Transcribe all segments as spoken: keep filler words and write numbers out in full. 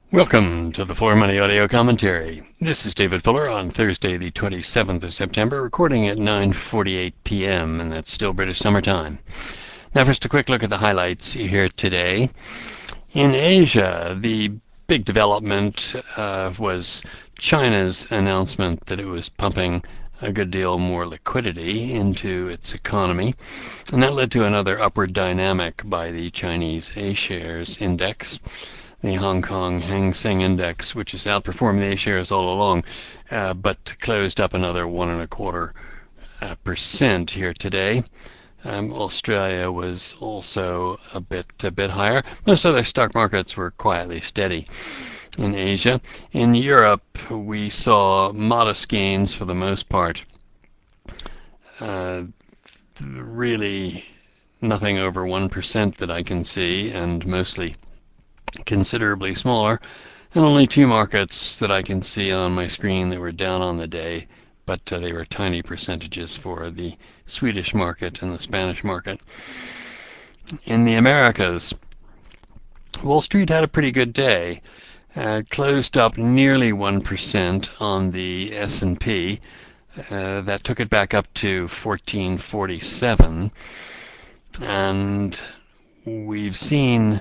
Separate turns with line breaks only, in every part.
Welcome to the Floor Money Audio Commentary. This is David Fuller on Thursday, the twenty-seventh of September, recording at nine forty-eight p m, and that's still British summertime. Now, first a quick look at the highlights here today. In Asia, the big development uh, was China's announcement that it was pumping a good deal more liquidity into its economy, and that led to another upward dynamic by the Chinese A-shares index. The Hong Kong Hang Seng Index, which has outperformed the A-shares all along, uh, but closed up another one and a quarter uh, percent here today. Um, Australia was also a bit a bit higher. Most other stock markets were quietly steady. In Asia, in Europe, we saw modest gains for the most part. Uh, really, nothing over one percent that I can see, and mostly considerably smaller, and only two markets that I can see on my screen that were down on the day, but uh, they were tiny percentages for the Swedish market and the Spanish market. In the Americas, Wall Street had a pretty good day. Uh, closed up nearly one percent on the S and P. Uh, that took it back up to fourteen forty-seven, and we've seen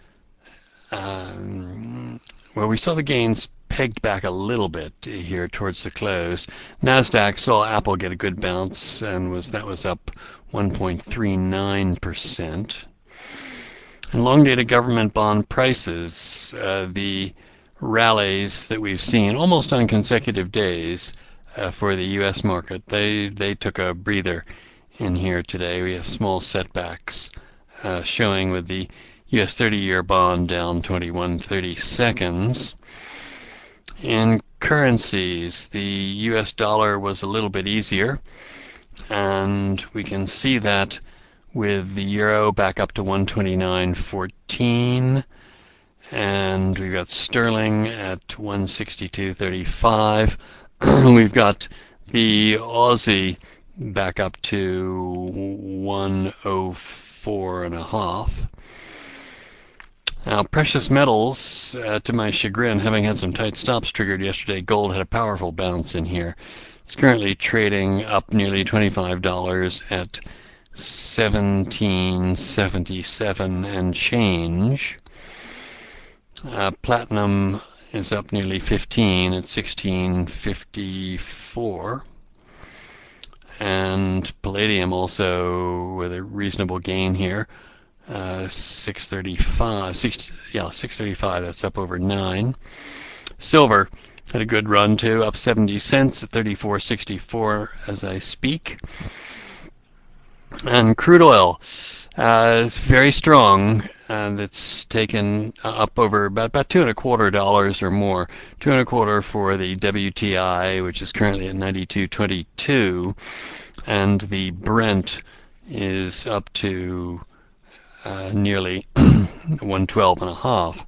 Um, well, we saw the gains pegged back a little bit here towards the close. NASDAQ saw Apple get a good bounce, and was that was up one point three nine percent. And long-dated government bond prices, uh, the rallies that we've seen almost on consecutive days uh, for the U S market, they, they took a breather in here today. We have small setbacks uh, showing with the U S thirty-year bond down twenty-one thirty seconds. In currencies, the U S dollar was a little bit easier, and we can see that with the euro back up to one twenty-nine fourteen, and we've got sterling at one sixty-two thirty-five. We've got the Aussie back up to one oh four and a half. Now, precious metals, uh, to my chagrin, having had some tight stops triggered yesterday, gold had a powerful bounce in here. It's currently trading up nearly twenty-five dollars at seventeen seventy-seven and change. Uh, platinum is up nearly fifteen at sixteen fifty-four. And palladium also with a reasonable gain here. Uh, six thirty-five, six, yeah, six thirty-five. That's up over nine. Silver had a good run too, up seventy cents at thirty-four sixty-four as I speak. And crude oil, uh, very strong. And it's taken up over about, about two and a quarter dollars or more. Two and a quarter for the W T I, which is currently at ninety-two twenty-two, and the Brent is up to Uh, nearly one twelve and a half.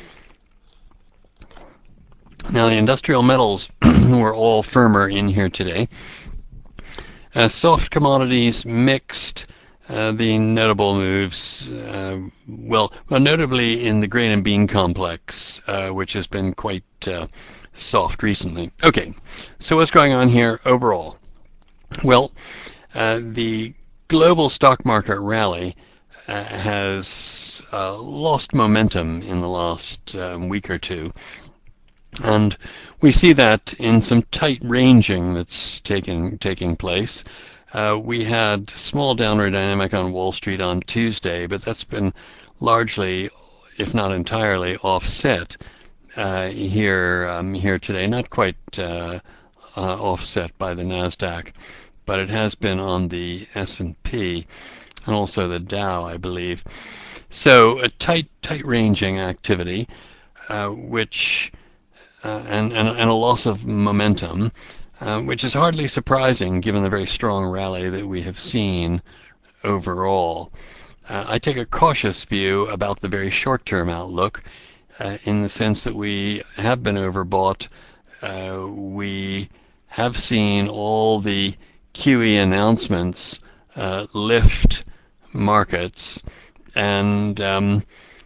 Now the industrial metals were all firmer in here today. Uh, soft commodities mixed. Uh, the notable moves, uh, well, well, notably in the grain and bean complex, uh, which has been quite uh, soft recently. Okay, so what's going on here overall? Well, uh, the global stock market rally Uh, has uh, lost momentum in the last um, week or two, and we see that in some tight ranging that's taking taking place. Uh, we had small downward dynamic on Wall Street on Tuesday, but that's been largely, if not entirely, offset uh, here um, here today. Not quite uh, uh, offset by the NASDAQ, but it has been on the S and P. And also the Dow, I believe. So a tight, tight ranging activity, uh, which uh, and, and and a loss of momentum, uh, which is hardly surprising given the very strong rally that we have seen overall. Uh, I take a cautious view about the very short-term outlook, uh, in the sense that we have been overbought. Uh, we have seen all the Q E announcements uh, lift markets, and um,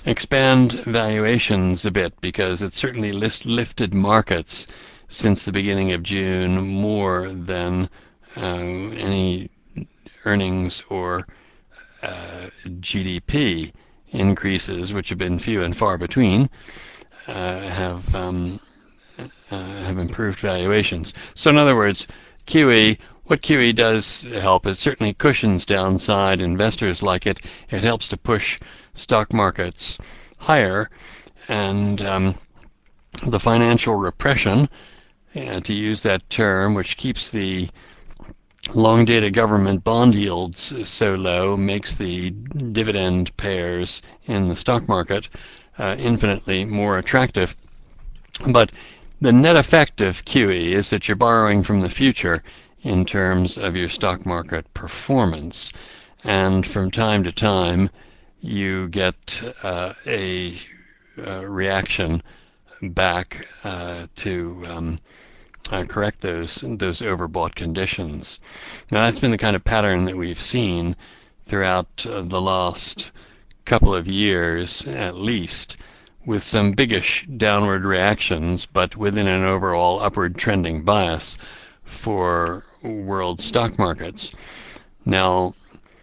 expand valuations a bit, because it certainly list, lifted markets since the beginning of June more than uh, any earnings or uh, G D P increases, which have been few and far between, uh, have um, uh, have improved valuations. So in other words, Q E, what Q E does help is certainly cushions downside. Investors like it. It helps to push stock markets higher, and um, the financial repression, uh, to use that term, which keeps the long-dated government bond yields so low, makes the dividend payers in the stock market uh, infinitely more attractive. But the net effect of Q E is that you're borrowing from the future in terms of your stock market performance. And from time to time, you get uh, a, a reaction back uh, to um, uh, correct those those overbought conditions. Now that's been the kind of pattern that we've seen throughout uh, the last couple of years at least, with some biggish downward reactions, but within an overall upward trending bias for world stock markets. Now,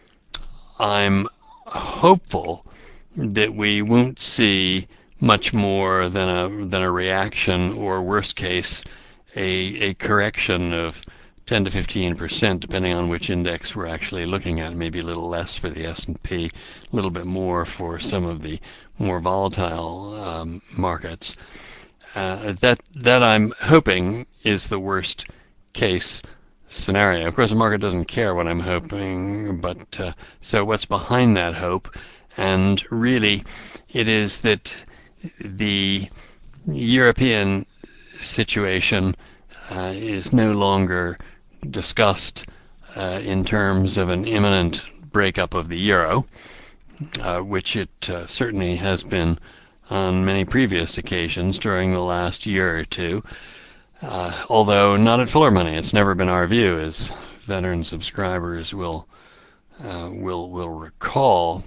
I'm hopeful that we won't see much more than a than a reaction, or worst case, a a correction of ten to fifteen percent, depending on which index we're actually looking at. Maybe a little less for the S and P, a little bit more for some of the more volatile um, markets. Uh, that that I'm hoping is the worst case scenario. Of course, the market doesn't care what I'm hoping, but uh, so what's behind that hope? And really, it is that the European situation uh, is no longer discussed uh, in terms of an imminent breakup of the euro, uh, which it uh, certainly has been on many previous occasions during the last year or two. Uh, although not at Fuller Money, it's never been our view, as veteran subscribers will uh, will will recall.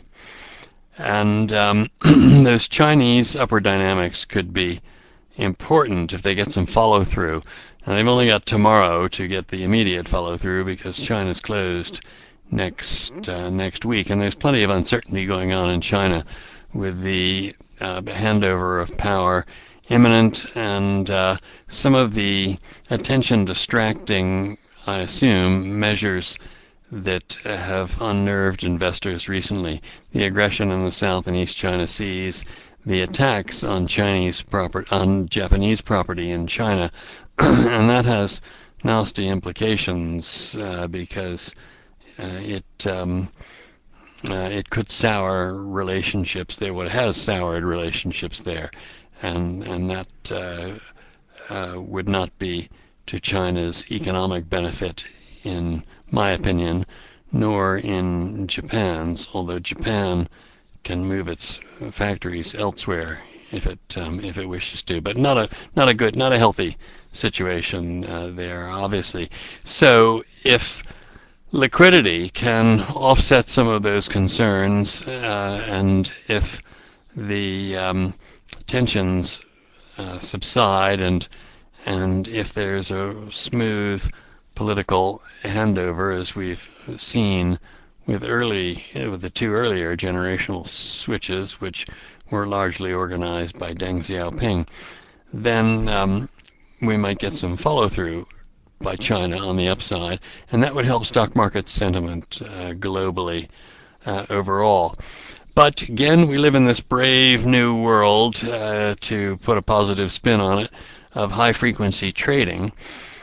And um, those Chinese upward dynamics could be important if they get some follow through. Now they've only got tomorrow to get the immediate follow through, because China's closed next uh, next week, and there's plenty of uncertainty going on in China with the uh, handover of power imminent, and uh, some of the attention distracting, I assume, measures that have unnerved investors recently. The aggression in the South and East China Seas, the attacks on Chinese property, on Japanese property in China, and that has nasty implications uh, because uh, it um, uh, it could sour relationships there. What has soured relationships there, and and that uh, uh, would not be to China's economic benefit, in my opinion, nor in Japan's. Although Japan can move its factories elsewhere if it um, if it wishes to, but not a not a good, not a healthy situation uh, there, obviously. So if liquidity can offset some of those concerns, uh, and if the um, tensions uh, subside, and and if there's a smooth political handover, as we've seen with early with the two earlier generational switches, which were largely organized by Deng Xiaoping, then um, we might get some follow-through by China on the upside, and that would help stock market sentiment uh, globally uh, overall. But again, we live in this brave new world, uh, to put a positive spin on it, of high-frequency trading,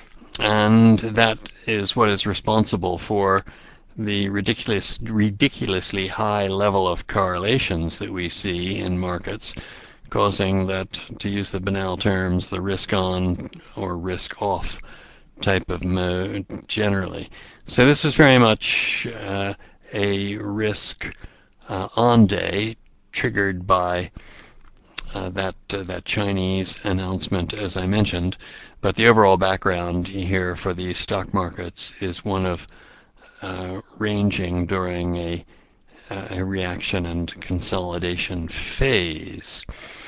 and that is what is responsible for the ridiculous, ridiculously high level of correlations that we see in markets, causing that, to use the banal terms, the risk-on or risk-off type of mode generally. So this is very much uh, a risk uh, on day, triggered by uh, that uh, that Chinese announcement, as I mentioned. But the overall background here for these stock markets is one of uh, ranging during a a reaction and consolidation phase.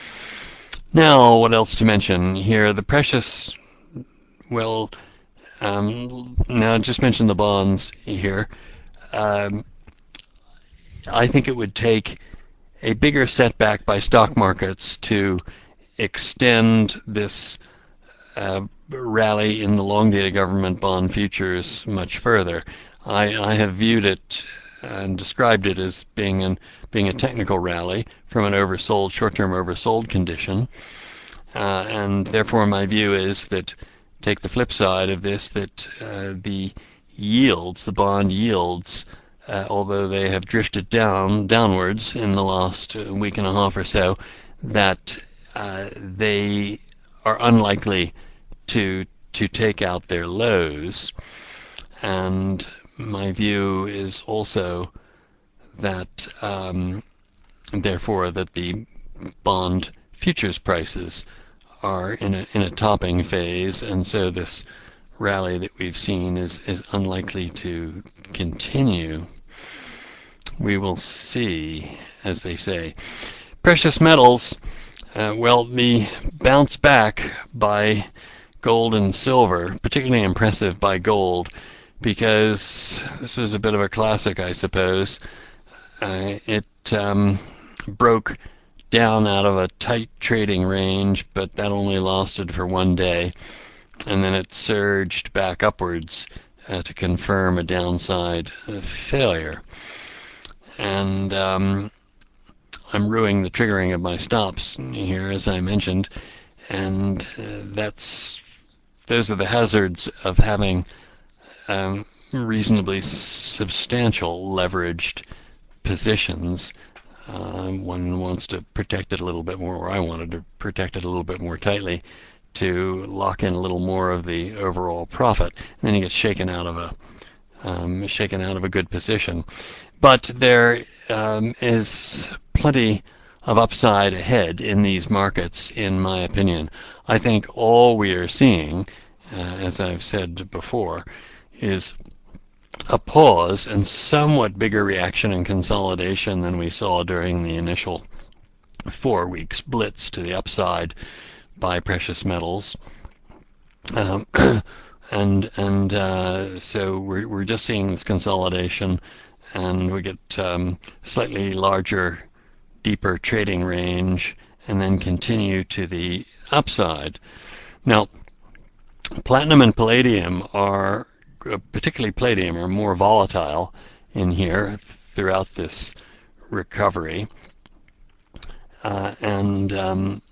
Now, what else to mention here? The precious, well, um, now just mention the bonds here. Um, I think it would take a bigger setback by stock markets to extend this uh, rally in the long-dated government bond futures much further. I, I have viewed it and described it as being an being a technical rally from an oversold, short-term oversold condition, uh, and therefore my view is that, take the flip side of this, that uh, the yields, the bond yields, uh, although they have drifted down downwards in the last week and a half or so, that uh, they are unlikely to to take out their lows. And my view is also that um, therefore that the bond futures prices are in a in a topping phase, and so this rally that we've seen is is unlikely to continue. We will see, as they say. Precious metals, uh, well, the bounce back by gold and silver, particularly impressive by gold, because this was a bit of a classic, I suppose. Uh, it um, broke down out of a tight trading range, but that only lasted for one day, and then it surged back upwards uh, to confirm a downside uh, failure. And um, I'm ruining the triggering of my stops here, as I mentioned, and uh, that's those are the hazards of having um, reasonably substantial leveraged positions. Uh, one wants to protect it a little bit more, or I wanted to protect it a little bit more tightly to lock in a little more of the overall profit. And then you get shaken out of a um, shaken out of a good position. But there um, is plenty of upside ahead in these markets, in my opinion. I think all we are seeing, uh, as I've said before, is a pause and somewhat bigger reaction and consolidation than we saw during the initial four weeks blitz to the upside by precious metals. Um, and and uh, so we're we're just seeing this consolidation, and we get um, slightly larger, deeper trading range, and then continue to the upside. Now, platinum and palladium are, particularly palladium, are more volatile in here throughout this recovery. Uh, and um,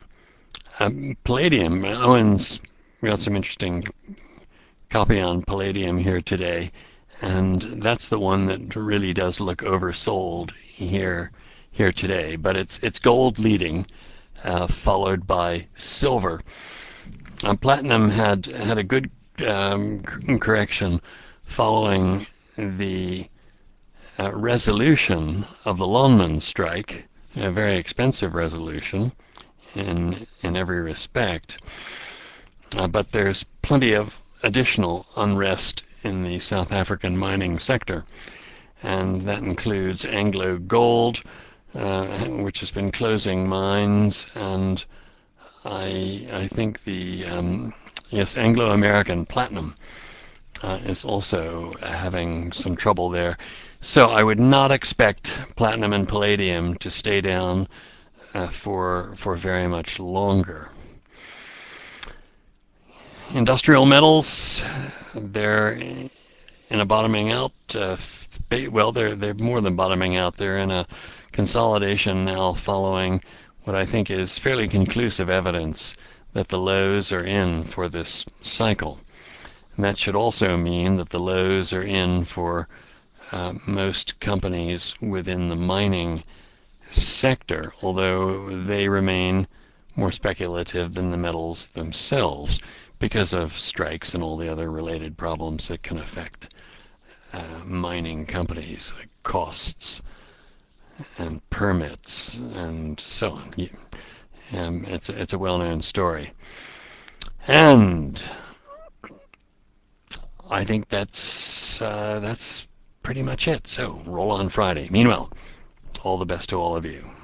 um, palladium, Owen's got some interesting copy on palladium here today, and that's the one that really does look oversold here here today. But it's it's gold leading, uh, followed by silver. Uh, platinum had had a good um, correction following the uh, resolution of the Longman strike, a very expensive resolution in in every respect. Uh, but there's plenty of additional unrest in the South African mining sector, and that includes Anglo Gold, uh, which has been closing mines, and I I think the um, yes Anglo American Platinum uh, is also having some trouble there. So I would not expect platinum and palladium to stay down uh, for for very much longer. Industrial metals, they're in a bottoming out. Uh, well, they're they're more than bottoming out. They're in a consolidation now, following what I think is fairly conclusive evidence that the lows are in for this cycle. And that should also mean that the lows are in for uh, most companies within the mining sector, although they remain more speculative than the metals themselves, because of strikes and all the other related problems that can affect uh, mining companies, like costs and permits and so on. Um, it's a, it's a well-known story, and I think that's uh, that's pretty much it. So roll on Friday. Meanwhile, all the best to all of you.